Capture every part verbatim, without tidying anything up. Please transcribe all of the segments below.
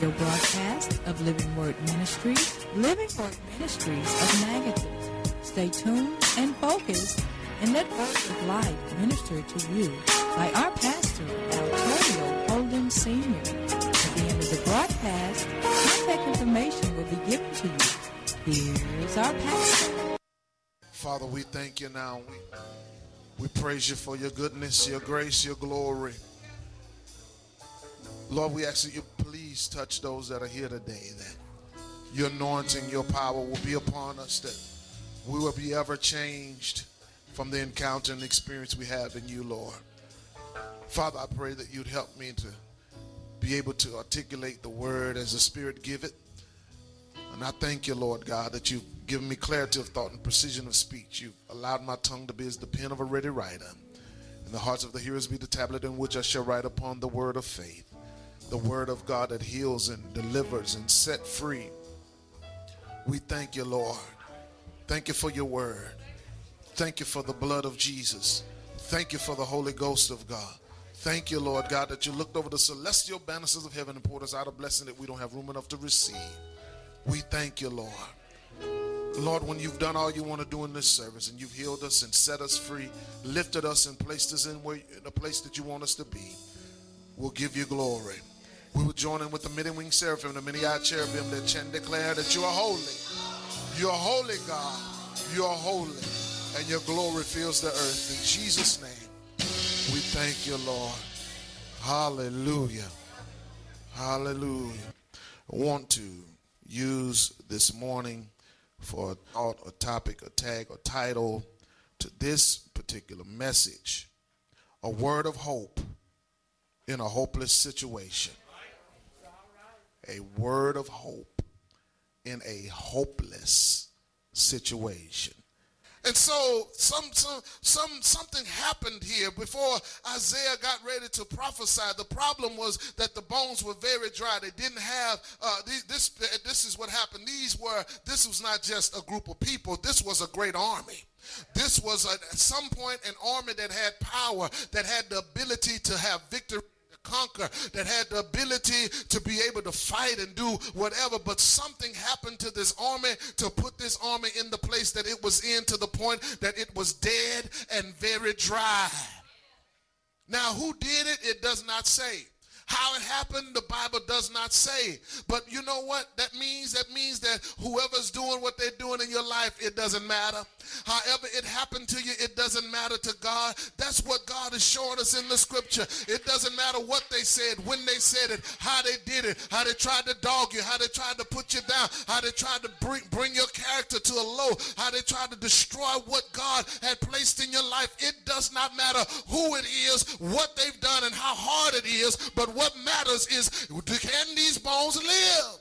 radio broadcast of Living Word Ministries, Living Word Ministries of Natchitoches. Stay tuned and focused and let words of life minister to you by our pastor, Antonio Holden Senior At the end of the broadcast, contact information will be given to you. Here's our pastor. Father, we thank you now. We, we praise you for your goodness, your grace, your glory. Lord, we ask that you please touch those that are here today, that your anointing, your power will be upon us, that we will be ever changed from the encounter and experience we have in you, Lord. Father, I pray that you'd help me to be able to articulate the word as the Spirit give it. And I thank you, Lord God, that you've given me clarity of thought and precision of speech. You've allowed my tongue to be as the pen of a ready writer, and the hearts of the hearers be the tablet in which I shall write upon the word of faith. The word of God that heals and delivers and set free. We thank you, Lord. Thank you for your word. Thank you for the blood of Jesus. Thank you for the Holy Ghost of God. Thank you, Lord God, that you looked over the celestial banisters of heaven and poured us out a blessing that we don't have room enough to receive. We thank you, Lord. Lord, when you've done all you want to do in this service and you've healed us and set us free, lifted us and placed us in, where, in the place that you want us to be, we'll give you glory. We will join in with the many-winged seraphim, the many-eyed cherubim that chant and declare that you are holy. You are holy, God. You are holy. And your glory fills the earth. In Jesus' name, we thank you, Lord. Hallelujah. Hallelujah. I want to use this morning for a thought, a topic, a tag, a title to this particular message. A word of hope in a hopeless situation. A word of hope in a hopeless situation. And so some, some, some, something happened here before Isaiah got ready to prophesy. The problem was that the bones were very dry. They didn't have, uh, this, this is what happened. These were, this was not just a group of people. This was a great army. This was a, at some point an army that had power, that had the ability to have victory, conquer, that had the ability to be able to fight and do whatever. But something happened to this army to put this army in the place that it was in, to the point that it was dead and very dry. Now, who did it? It does not say. How it happened, the Bible does not say. But you know what that means? That means that whoever's doing what they're doing in your life, it doesn't matter. However it happened to you, it doesn't matter to God. That's what God is showing us in the scripture. It doesn't matter what they said, when they said it, how they did it, how they tried to dog you, how they tried to put you down, how they tried to bring, bring your character to a low, how they tried to destroy what God had placed in your life. It does not matter who it is, what they've done, and how hard it is, but what matters is, can these bones live?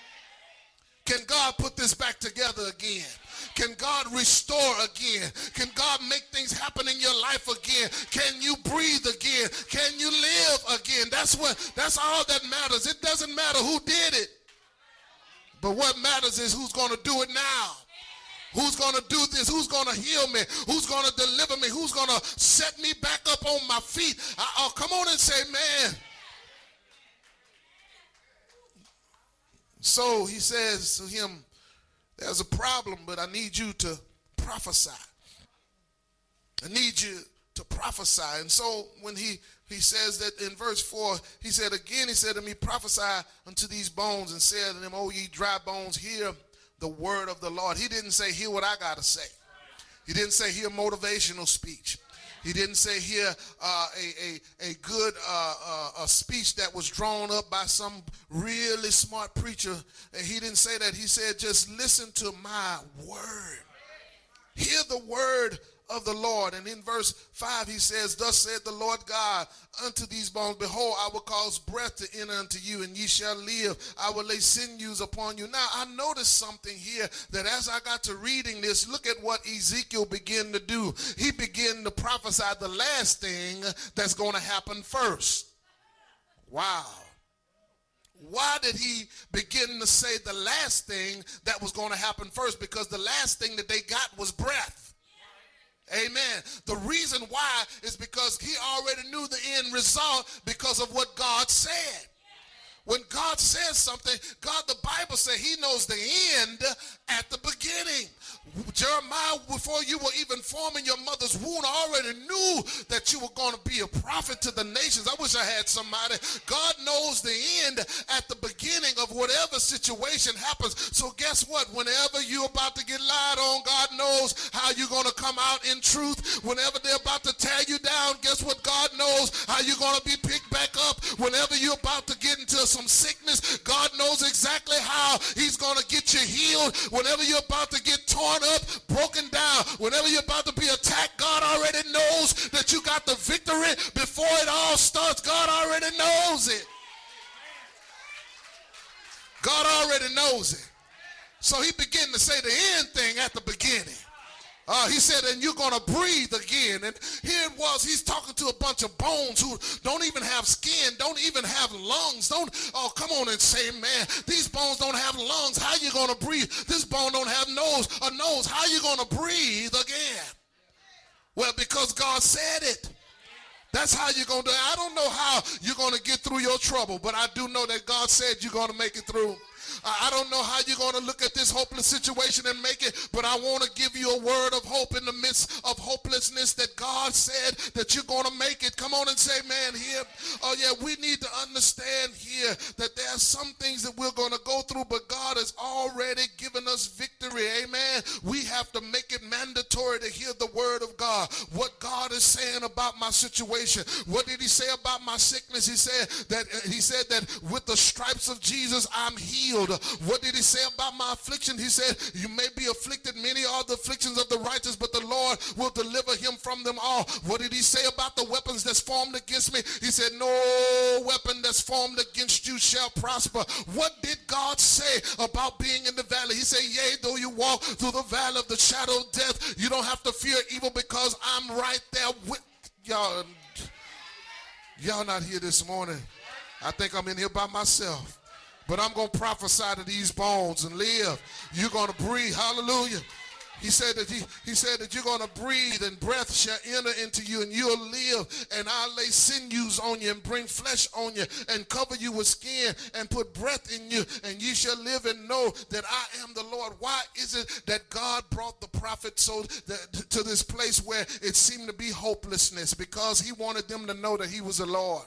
Can God put this back together again? Can God restore again? Can God make things happen in your life again? Can you breathe again? Can you live again? That's what, that's all that matters. It doesn't matter who did it. But what matters is who's going to do it now. Who's going to do this? Who's going to heal me? Who's going to deliver me? Who's going to set me back up on my feet? I, oh, come on and say, man. So he says to him, there's a problem, but I need you to prophesy. I need you to prophesy. And so when he, he says that in verse four, he said again, he said to me, prophesy unto these bones, and said to them, O ye dry bones, hear the word of the Lord. He didn't say, hear what I got to say. He didn't say, hear motivational speech. He didn't say here uh, a, a, a good uh, uh, a speech that was drawn up by some really smart preacher. He didn't say that. He said, just listen to my word. Hear the word of the Lord. And in verse five, he says, thus said the Lord God unto these bones, behold, I will cause breath to enter unto you, and ye shall live. I will lay sinews upon you. Now, I noticed something here, that as I got to reading this, look at what Ezekiel began to do. He began to prophesy the last thing that's going to happen first. Wow. Why did he begin to say the last thing that was going to happen first? Because the last thing that they got was breath. Amen. The reason why is because he already knew the end result because of what God said. When God says something, God, the Bible says he knows the end at the beginning. Jeremiah, before you were even formed in your mother's womb, I already knew that you were going to be a prophet to the nations. I wish I had somebody. God knows the end at the beginning of whatever situation happens. So guess what? Whenever you're about to get lied on, God knows how you're going to come out in truth. Whenever they're about to tear you down, guess what? God knows how you're going to be picked back up. Whenever you're about to get into some sickness, God knows exactly how he's going to get you healed. Whenever you're about to get torn up, broken down, whenever you're about to be attacked, God already knows that you got the victory before it all starts. God already knows it. God already knows it. So he began to say the end thing at the beginning. Uh, he said, and you're going to breathe again. And here it was, he's talking to a bunch of bones who don't even have skin, don't even have lungs. Don't, oh, come on and say, man, these bones don't have lungs. How you going to breathe? This bone don't have nose, a nose. How you going to breathe again? Well, because God said it. That's how you're going to do it. I don't know how you're going to get through your trouble, but I do know that God said you're going to make it through. I don't know how you're going to look at this hopeless situation and make it, but I want to give you a word of hope in the midst of hopelessness that God said that you're going to make it. Come on and say, man, here, oh yeah, we need to understand here that there are some things that we're going to go through, but God has already given us victory. Amen. We have to make it mandatory to hear the word of God. What God is saying about my situation. What did he say about my sickness? He said that he said that with the stripes of Jesus, I'm healed. What did he say about my affliction? He said, you may be afflicted, many are the afflictions of the righteous, but the Lord will deliver him from them all. What did he say about the weapons that's formed against me? He said, no weapon that's formed against you shall prosper. What did God say about being in the valley? He said, yea, though you walk through the valley of the shadow of death, you don't have to fear evil because I'm right there with y'all. Y'all not here this morning. I think I'm in here by myself. But I'm going to prophesy to these bones and live. You're going to breathe. Hallelujah. He said that he, he said that you're going to breathe and breath shall enter into you and you'll live, and I'll lay sinews on you and bring flesh on you and cover you with skin and put breath in you, and you shall live and know that I am the Lord. Why is it that God brought the prophet so that, to this place where it seemed to be hopelessness? Because he wanted them to know that he was the Lord.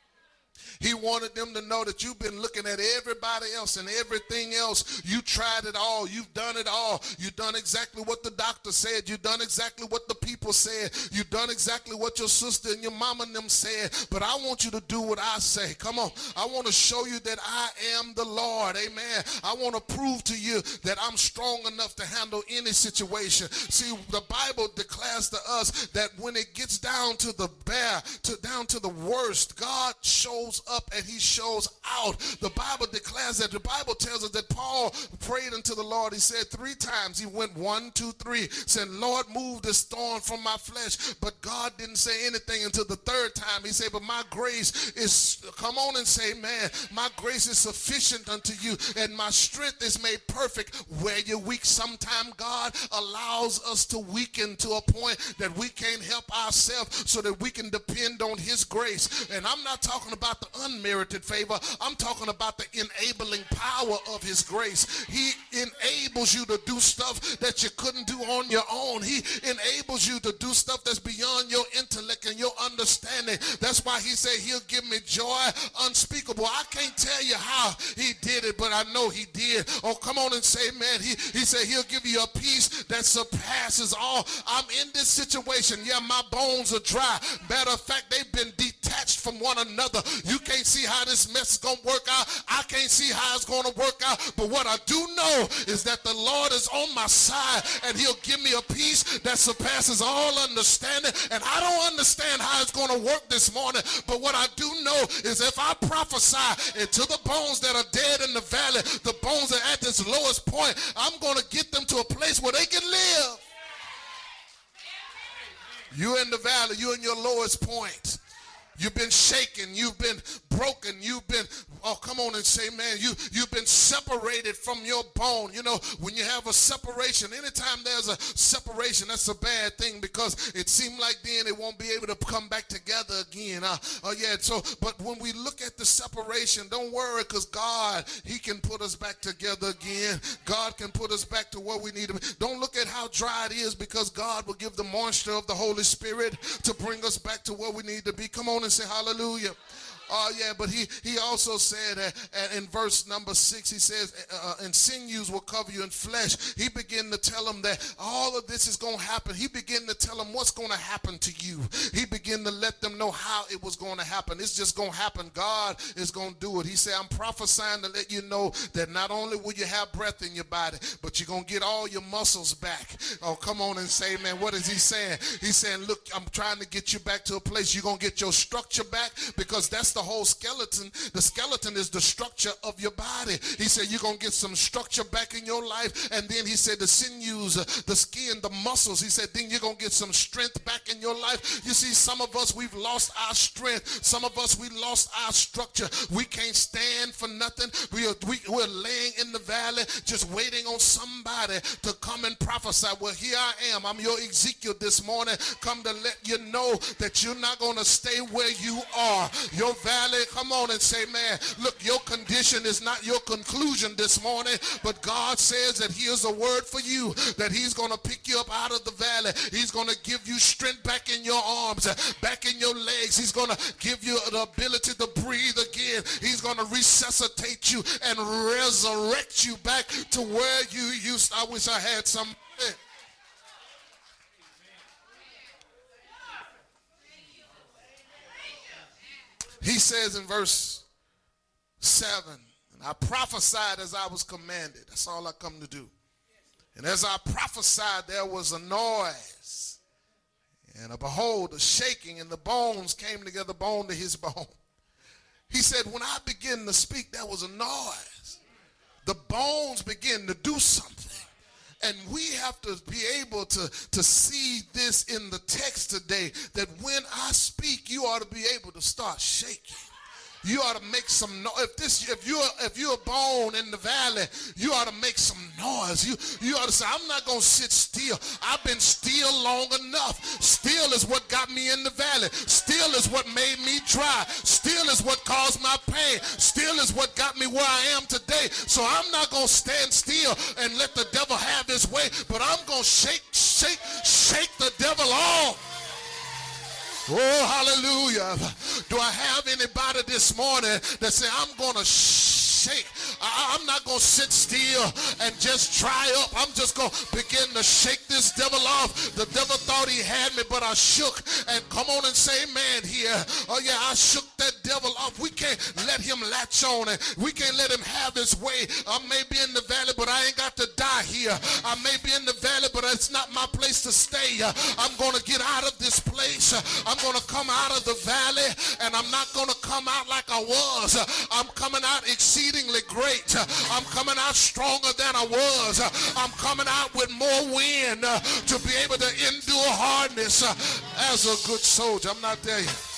He wanted them to know that you've been looking at everybody else and everything else. You tried it all. You've done it all. You've done exactly what the doctor said. You've done exactly what the people said. You've done exactly what your sister and your mama and them said. But I want you to do what I say. Come on. I want to show you that I am the Lord. Amen. I want to prove to you that I'm strong enough to handle any situation. See, the Bible declares to us that when it gets down to the bare, to down to the worst, God shows up and he shows out. The Bible declares that. The Bible tells us that Paul prayed unto the Lord. He said three times. He went one, two, three. Said, Lord, move this thorn from my flesh. But God didn't say anything until the third time. He said, but my grace is, come on and say, man, my grace is sufficient unto you, and my strength is made perfect where you're weak. Sometime God allows us to weaken to a point that we can't help ourselves so that we can depend on his grace. And I'm not talking about the unmerited favor. I'm talking about the enabling power of his grace. He enables you to do stuff that you couldn't do on your own. He enables you to do stuff that's beyond your intellect and your understanding. That's why he said he'll give me joy unspeakable. I can't tell you how he did it, but I know he did. Oh, come on and say, man, he, he said he'll give you a peace that surpasses all. I'm in this situation. Yeah, my bones are dry. Matter of fact, they've been detached from one another. You can't see how this mess is going to work out. I can't see how it's going to work out. But what I do know is that the Lord is on my side, and he'll give me a peace that surpasses all understanding. And I don't understand how it's going to work this morning. But what I do know is if I prophesy into the bones that are dead in the valley, the bones that are at this lowest point, I'm going to get them to a place where they can live. You're in the valley. You're in your lowest point. You've been shaken. You've been broken. You've been, oh, come on and say, man, you, you've been separated from your bone. You know, when you have a separation, anytime there's a separation, that's a bad thing because it seems like then it won't be able to come back together again. Uh, uh, yeah, so, but when we look at the separation, don't worry because God, he can put us back together again. God can put us back to where we need to be. Don't look at how dry it is because God will give the moisture of the Holy Spirit to bring us back to where we need to be. Come on and say hallelujah. Oh, uh, yeah, but he, he also said uh, uh, in verse number six, he says, uh, and sinews will cover you in flesh. He began to tell them that all of this is going to happen. He began to tell them what's going to happen to you. He began to let them know how it was going to happen. It's just going to happen. God is going to do it. He said, I'm prophesying to let you know that not only will you have breath in your body, but you're going to get all your muscles back. Oh, come on and say, man, what is he saying? He's saying, look, I'm trying to get you back to a place. You're going to get your structure back because that's the the whole skeleton. The skeleton is the structure of your body. He said you're going to get some structure back in your life. And then he said the sinews, the skin, the muscles. He said then you're going to get some strength back in your life. You see, some of us, we've lost our strength. Some of us, we lost our structure. We can't stand for nothing. We are, we, we're laying in the valley just waiting on somebody to come and prophesy. Well, here I am. I'm your Ezekiel this morning. Come to let you know that you're not going to stay where you are. Your valley, come on and say, man, look, your condition is not your conclusion this morning, but God says that here's a word for you, that he's going to pick you up out of the valley. He's going to give you strength back in your arms, back in your legs. He's going to give you the ability to breathe again. He's going to resuscitate you and resurrect you back to where you used. I wish I had some. He says in verse seven, and I prophesied as I was commanded. That's all I come to do. And as I prophesied, there was a noise. And a, behold, a shaking, and the bones came together, bone to his bone. He said, when I began to speak, there was a noise. The bones begin to do something. And we have to be able to, to see this in the text today, that when I speak, you ought to be able to start shaking. You ought to make some noise. If this, if you're if you're a bone in the valley, you ought to make some noise. You you ought to say, I'm not gonna sit still. I've been still long enough. Still is what got me in the valley. Still is what made me dry. Still is what caused my pain. Still is what got me where I am today. So I'm not gonna stand still and let the devil have his way, but I'm gonna shake, shake, shake the devil off. Oh, hallelujah. Do I have anybody this morning that say, I'm going to shake? I, I'm not going to sit still and just dry up. I'm just going to begin to shake this devil off. The devil thought he had me, but I shook. And come on and say amen here. Oh, yeah, I shook that devil off. We can't let him latch on, and we can't let him have his way. I may be in the valley, but I ain't got to die here. I may be in the valley, but it's not my place to stay. I'm going to get out of this place. I'm going to come out of the valley, and I'm not going to come out like I was. I'm coming out exceedingly great. I'm coming out stronger than I was. I'm coming out with more wind to be able to endure hardness as a good soldier. I'm not there yet.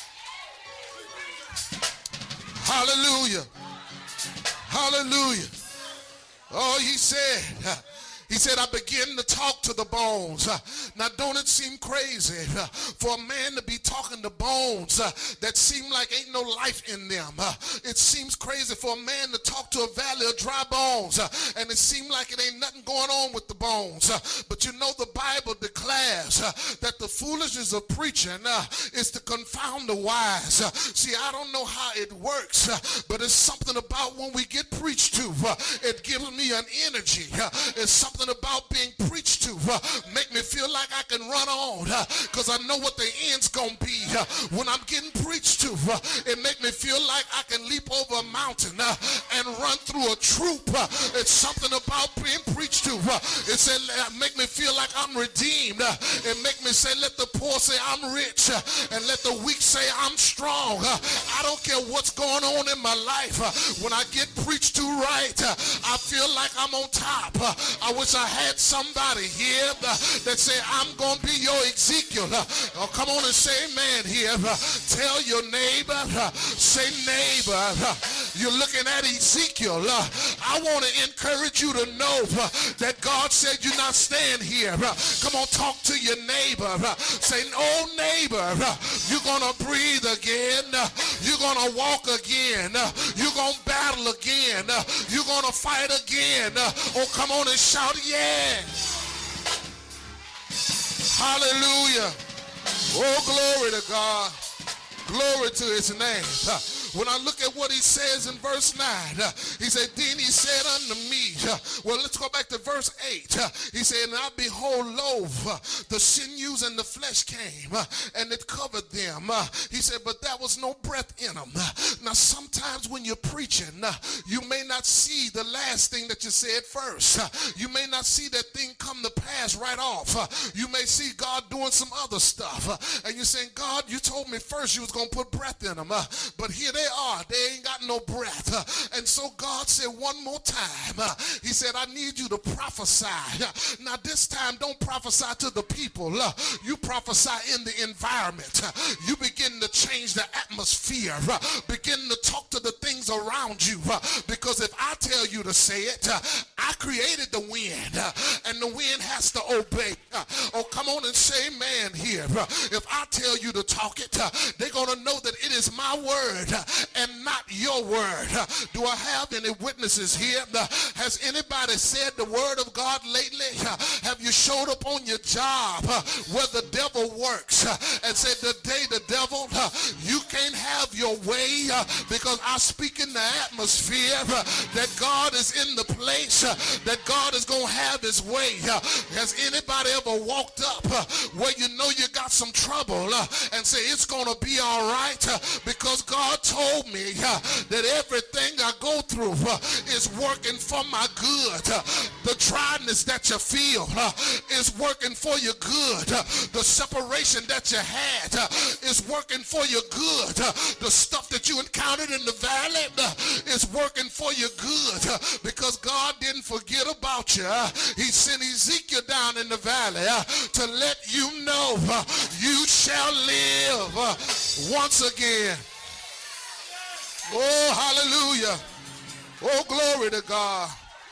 Hallelujah. Hallelujah. Oh, he said, he said, I begin to talk to the bones. Now, don't it seem crazy for a man to be talking to bones that seem like ain't no life in them? It seems crazy for a man to talk to a valley of dry bones, and it seems like it ain't nothing going on with the bones. But you know, the Bible declares that the foolishness of preaching is to confound the wise. See, I don't know how it works, but it's something about when we get preached to. It gives me an energy. It's something about being preached to uh, make me feel like I can run on because uh, I know what the end's gonna be. Uh, when I'm getting preached to, uh, it make me feel like I can leap over a mountain uh, and run through a troop. Uh, it's something about being preached to. Uh, it said, uh, make me feel like I'm redeemed. Uh, it make me say, let the poor say I'm rich, uh, and let the weak say I'm strong. Uh, I don't care what's going on in my life. Uh, when I get preached to right, uh, I feel like I'm on top. Uh, I wish I had somebody here uh, that say, I'm going to be your Ezekiel. Uh, oh, come on and say amen here. Uh, tell your neighbor, uh, Say, neighbor, you're looking at Ezekiel. I want to encourage you to know that God said you're not staying here. Come on, talk to your neighbor. Say, oh neighbor, you're going to breathe again. You're going to walk again. You're going to battle again. You're going to fight again. Oh, come on and shout, yeah. Hallelujah. Oh, glory to God. Glory to his name. When I look at what he says in verse nine, he said, then he said unto me, well, let's go back to verse eight. He said, and I behold, lo, the sinews and the flesh came, and it covered them. He said, but there was no breath in them. Now, sometimes when you're preaching, you may not see the last thing that you said first. You may not see that thing come to pass right off. You may see God doing some other stuff. And you're saying, God, you told me first you was going to put breath in them. But here they are. They ain't got no breath. And so God said one more time, he said, I need you to prophesy. Now this time, don't prophesy to the people. You prophesy in the environment. You begin to change the atmosphere. Begin to talk to the things around you. Because if I tell you to say it, I created the wind. And the wind has to obey. Oh, come on and say amen here. If I tell you to talk it, they're going to know that it is my word and not your word. Do I have any witnesses here? Has anybody said the word of God lately? Have you showed up on your job where the devil works and said, today the devil, you can't have your way because I speak in the atmosphere that God is in the place, that God is going to have his way. Has anybody ever walked up where you know you got some trouble and say it's going to be all right because God told me that everything I go through is working for my good. The dryness that you feel is working for your good. The separation that you had is working for your good. The stuff that you encountered in the valley is working for your good because God didn't forget about you. He sent Ezekiel down in the valley to let you know you shall live once again. Oh, hallelujah. Oh, glory to God.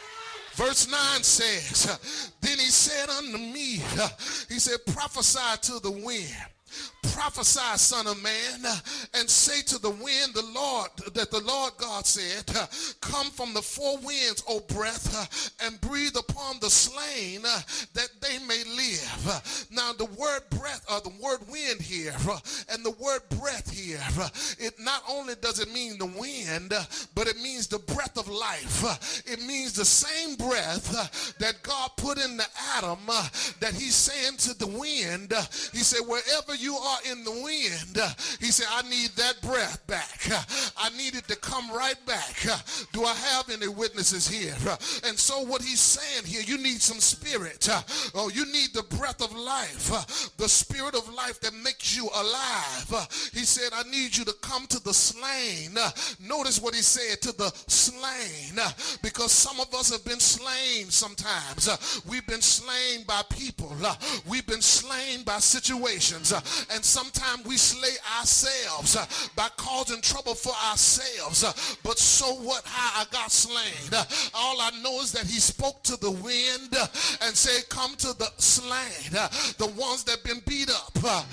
Verse nine says, then he said unto me, he said, prophesy to the wind. Prophesy, son of man, and say to the wind, the Lord, that the Lord God said, come from the four winds, O breath, and breathe upon the slain that they may live. Now the word breath, or the word wind here, and the word breath here, it not only does it mean the wind, but it means the breath of life. It means the same breath that God put in the Adam, that he's saying to the wind, he said, wherever you are in the wind, he said, I need that breath back. I need it to come right back. Do I have any witnesses here? And so what he's saying here, you need some spirit. Oh, you need the breath of life, the spirit of life that makes you alive. He said, I need you to come to the slain. Notice what he said, to the slain, because some of us have been slain sometimes. We've been slain by people. We've been slain by situations. And sometimes we slay ourselves by causing trouble for ourselves. But so what, how I got slain? All I know is that he spoke to the wind and said, come to the slain, the ones that have been beat up.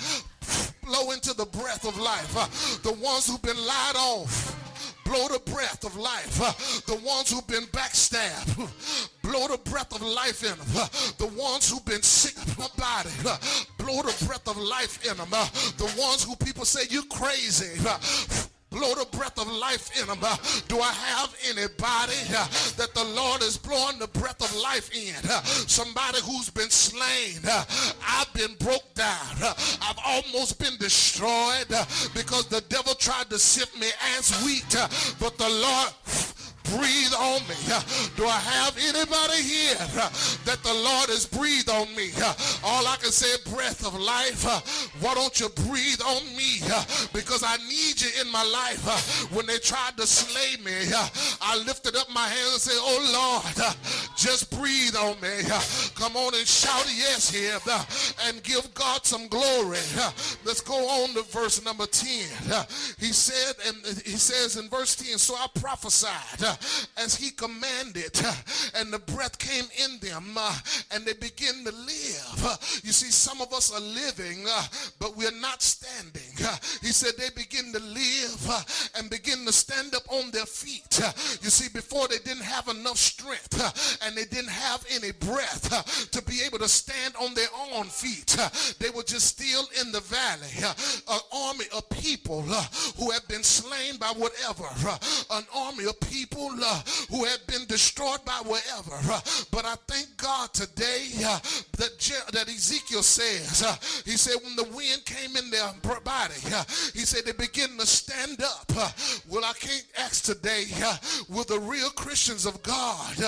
Blow into the breath of life. The ones who've been lied off. Blow the breath of life. The ones who've been backstabbed. Blow the breath of life in them. The ones who've been sick of my body. Blow the breath of life in them. The ones who people say you crazy. Blow the breath of life in them. Do I have anybody that the Lord is blowing the breath of life in? Somebody who's been slain. I've been broke down. I've almost been destroyed because the devil tried to sift me as wheat. But the Lord breathe on me. Do I have anybody here that the Lord has breathed on me? All I can say, breath of life, why don't you breathe on me? Because I need you in my life. When they tried to slay me, I lifted up my hands and said, oh Lord, Just breathe on me. Come on and shout yes here and give God some glory. Let's go on to verse number ten. He said, and he says in verse ten, so I prophesied as he commanded, and the breath came in them, and they begin to live. You see, some of us are living, but we're not standing. He said they begin to live and begin to stand up on their feet. You see, before they didn't have enough strength and they didn't have any breath to be able to stand on their own feet. They were just still in the valley. An army of people who have been slain by whatever. An army of people who have been destroyed by whatever. But I thank God today that, Je- that Ezekiel says, he said when the wind came in their body, he said they begin to stand up. Well, I can't ask today, will the real Christians of God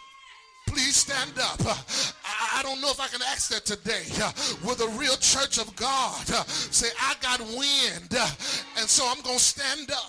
please stand up? I don't know if I can ask that today. Will the real church of God say, I got wind, and so I'm going to stand up.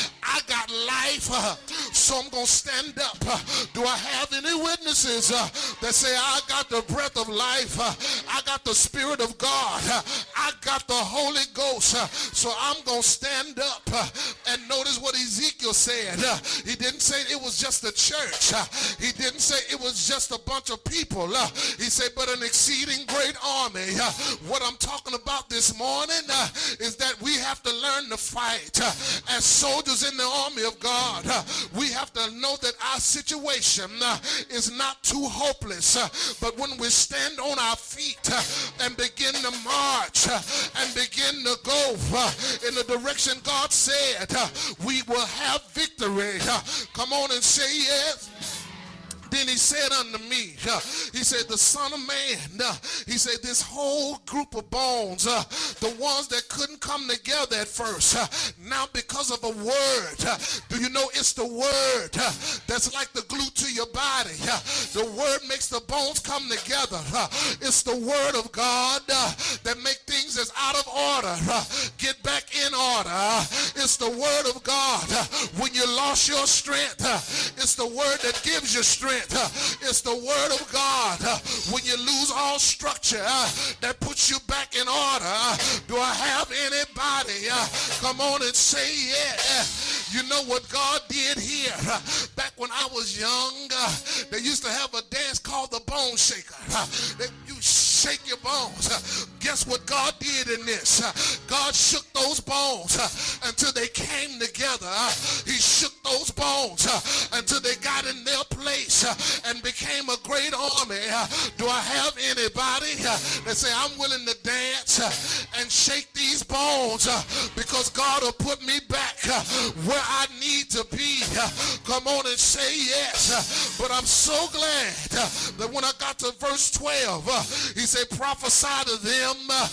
I got life, so I'm going to stand up. Do I have any witnesses that say, I got the breath of life, I got the Spirit of God, I got the Holy Ghost, so I'm going to stand up? And notice what Ezekiel said. He didn't say it was just the church. He didn't say it was just a bunch of people. Uh, he said, but an exceeding great army. Uh, what I'm talking about this morning uh, is that we have to learn to fight uh, as soldiers in the army of God. Uh, we have to know that our situation uh, is not too hopeless, uh, but when we stand on our feet uh, and begin to march uh, and begin to go uh, in the direction God said, uh, we will have victory. Uh, come on and say yes. Then he said unto me, uh, he said, the Son of Man, uh, he said, this whole group of bones, uh, the ones that couldn't come together at first, uh, now because of a word, uh, do you know it's the word uh, that's like the glue to your body? Uh, the word makes the bones come together. Uh, it's the word of God uh, that make things that's out of order uh, get back in order. Uh, it's the word of God. Uh, when you lost your strength, uh, it's the word that gives you strength. It's the word of God. When you lose all structure, that puts you back in order. Do I have anybody? Come on and say yeah. You know what God did here? Back when I was young, they used to have a dance called the Bone Shaker. You shake your bones. Guess what God did in this? God shook those bones until they came together. He shook those bones until they got in their place and became a great army. Do I have anybody that say, I'm willing to dance and shake these bones because God will put me back where I need to be? Come on and say yes. But I'm so glad that when I got to verse twelve, he said, prophesy to them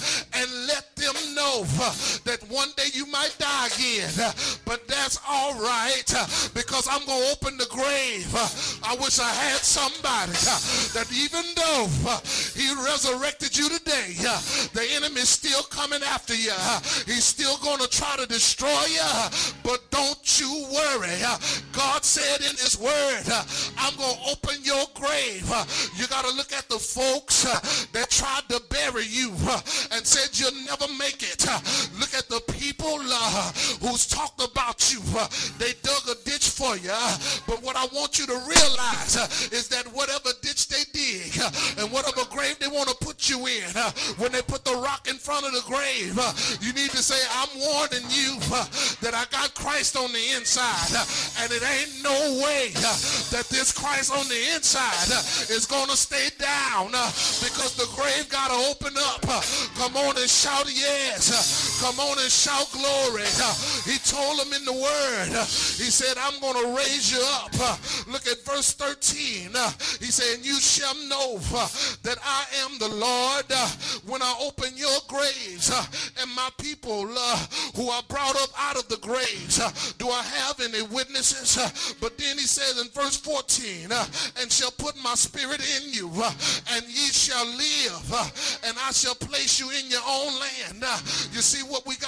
and let them know that one day you might die again. But that's all right because I'm going to open the grave. I wish I had somebody that even though he resurrected you today, the enemy's still coming after you. He's still going to try to destroy you, but don't you worry. God said in his word, I'm going to open your grave. You got to look at the folks that tried to bury you and said you'll never make it. Look at the people who's talked about you. They dug a ditch for you, but what I want you to realize is that whatever ditch they dig and whatever grave they want to put you in, when they put the rock in front of the grave, you need to say, I'm warning you that I got Christ on the inside, and it ain't no way that this Christ on the inside is going to stay down because the grave got to open up. Come on and shout yes. Come on and shout glory. He told them in the word, he said, I'm going to raise you up. Look at verse thirteen. He said, and you shall know that I am the Lord when I open your graves and my people who are brought up out of the graves. Do I have any witnesses? But then he says in verse fourteen, and shall put my spirit in you, and ye shall live, and I shall place you in your own land. You see, what we got to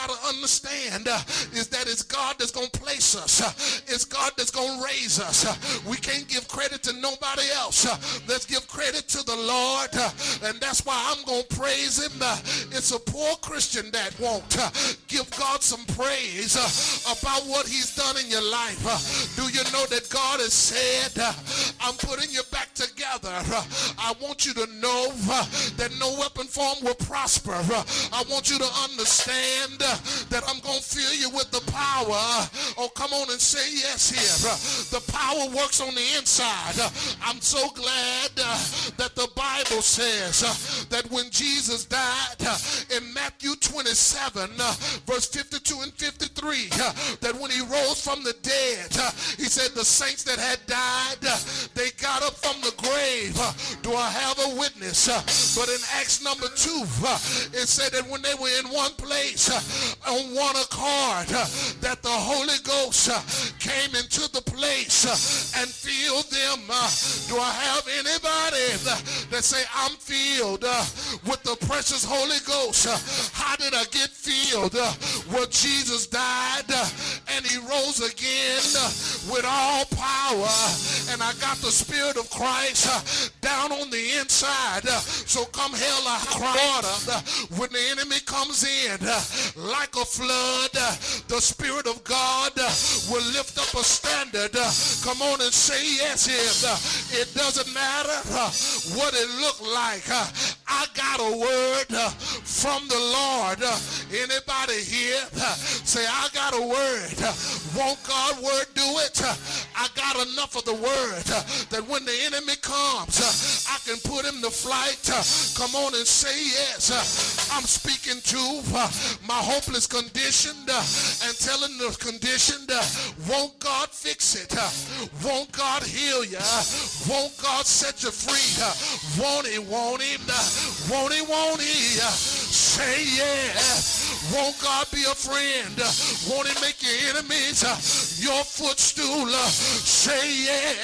understand uh, is that it's God that's going to place us. Uh, it's God that's going to raise us. Uh, we can't give credit to nobody else. Uh, let's give credit to the Lord. Uh, and that's why I'm going to praise him. Uh, it's a poor Christian that won't uh, give God some praise uh, about what he's done in your life. Uh, do you know that God has said, uh, I'm putting you back together. Uh, I want you to know uh, that no weapon formed will prosper. Uh, I want you to understand uh, that I'm going to fill you with the power. Oh, come on and say yes here. Uh, the power works on the inside. Uh, I'm so glad uh, that the Bible says uh, that when Jesus died uh, in Matthew twenty-seven, uh, verse fifty-two and fifty-three, uh, that when he rose from the dead, uh, he said the saints that had died, uh, they got up from the grave. Uh, do I have a witness? Uh, but in Acts number two, uh, it said that when they were in one place, uh, on one accord, uh, that the Holy Ghost uh, came into the place uh, and filled them. Uh, do I have anybody uh, that say, I'm filled uh, with the precious Holy Ghost? Uh, how did I get filled? Uh, well, Jesus died uh, and he rose again uh, with all power, and I got the Spirit of Christ uh, down on the inside. Uh, so come hell or high water, uh, when the enemy comes in uh, like a flood, uh, the Spirit of God uh, will lift up a standard. Uh, come on and say yes here. Uh, it doesn't matter uh, what it looked like. Uh, I got a word uh, from the Lord. Uh, anybody here uh, say, I got a word. Uh, won't God word do it? Uh, I got enough of the word uh, that when the enemy comes, uh, I can put him to flight. Uh, come on and say yes. Uh, I'm speaking to uh, my hopeless condition uh, and telling the condition, uh, won't God fix it? Uh, won't God heal you? Uh, won't God set you free? Uh, won't he, won't he? Uh, won't he, won't he? Uh, say yes. Won't God be a friend? Uh, won't he make your enemies uh, your footstool? Uh, say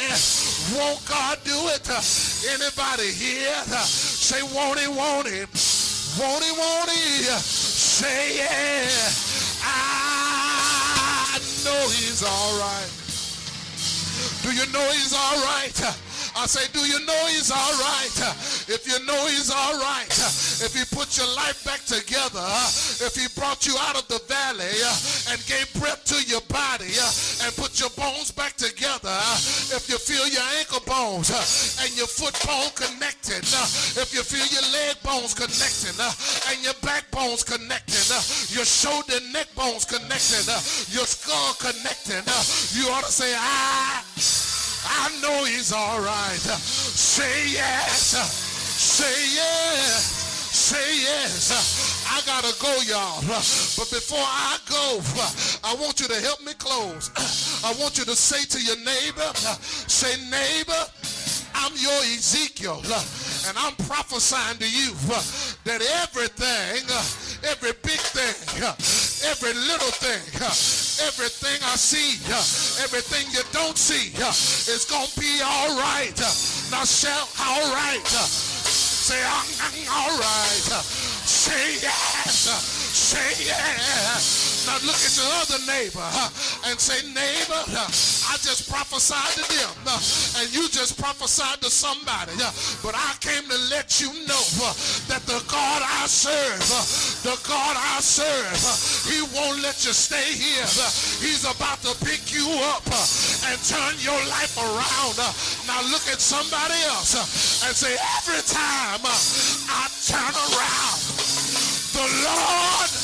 yes. Won't God do it? Uh, anybody here? Uh, say won't he, won't he? Won't he, won't he? Uh, say yes. I know he's all right. Do you know he's all right? I say, do you know he's all right? If you know he's all right, if he put your life back together, if he brought you out of the valley and gave breath to your body and put your bones back together, if you feel your ankle bones and your foot bone connected, if you feel your leg bones connected and your back bones connected, your shoulder and neck bones connected, your skull connected, you ought to say, I I know he's all right. Say yes. Say yes. Say yes. I gotta go, y'all. But before I go, I want you to help me close. I want you to say to your neighbor, say, neighbor, I'm your Ezekiel, and I'm prophesying to you that everything, every big thing, every little thing, everything I see, everything you don't see, is going to be all right. Now shout, all right. Say, I'm, I'm all right. Say yes. Say yes. Now look at your other neighbor uh, and say, neighbor, uh, I just prophesied to them uh, and you just prophesied to somebody. Uh, but I came to let you know uh, that the God I serve, uh, the God I serve, uh, he won't let you stay here. Uh, he's about to pick you up uh, and turn your life around. Uh, now look at somebody else uh, and say, every time uh, I turn around, the Lord